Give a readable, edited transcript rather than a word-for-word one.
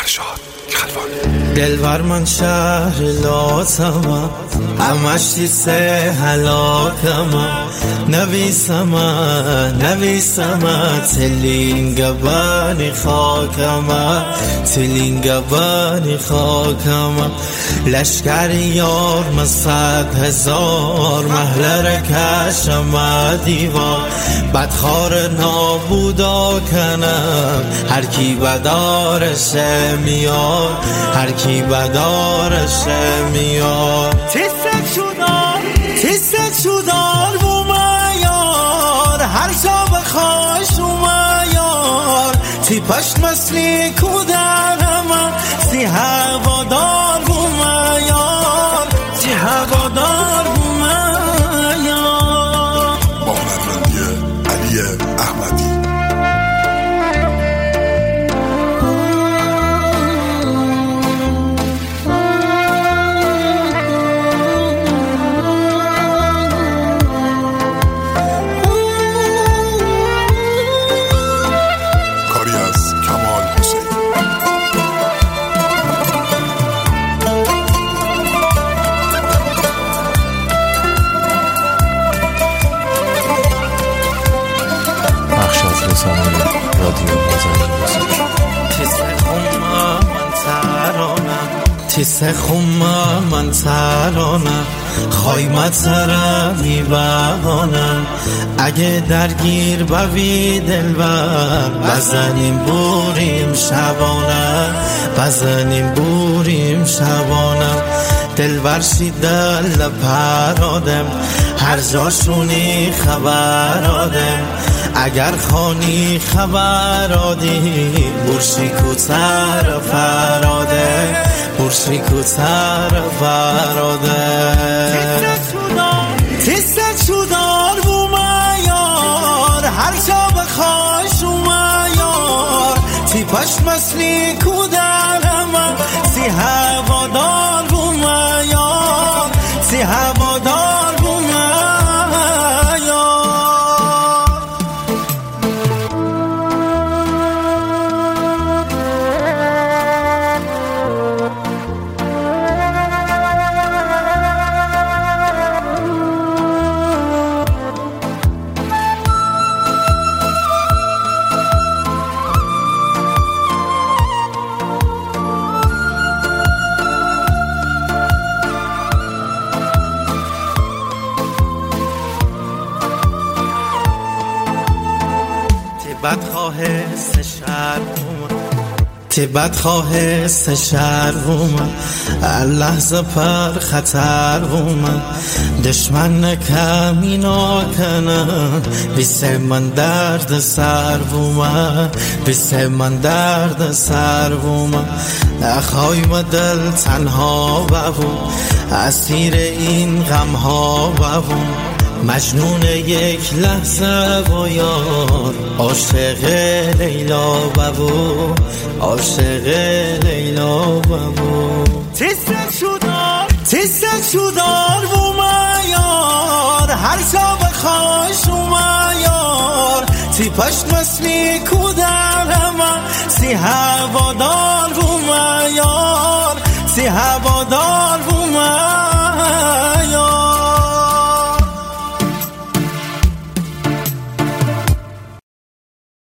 دلبر من شهر لاتمم همش تیسه حلاکمم نویسم تلینگبانی خاکمم لشکر یار من 100,000 محلر کشم دیوار بدخار نابودا کنم هر کی بدارشه میاد تیسک شدار بومیار هر جا بخواش اومیار تی پشت مسلی کودرم سی هوادار بومیار با هنرمندی علی احمدی. تیسه خمم من ترانم خایمت سرم میبهانم اگه درگیر بوی دلبر بزنیم بوریم شبانم دلبر شیدل پرادم هر جاشونی خبر آدم اگر خانی خبر آدی برشی کوتر فراده تیسک شدار بومیار هر جا بخواش اومیار تی پشت مسلی کودرم سی هوادار بومیار بدخواه سشر بومن لحظه پر خطر بومن دشمن کمینا کنن بیسه من درد سر بومن اخوای دل تنها ببون اسیر این غم ها ببون مجنون یک لحظه و یار عاشق لیلا ببو تیسک شدار بومیار هر جا بخواش اومیار تی پشت مسلی کودرم سی هوادار بومیار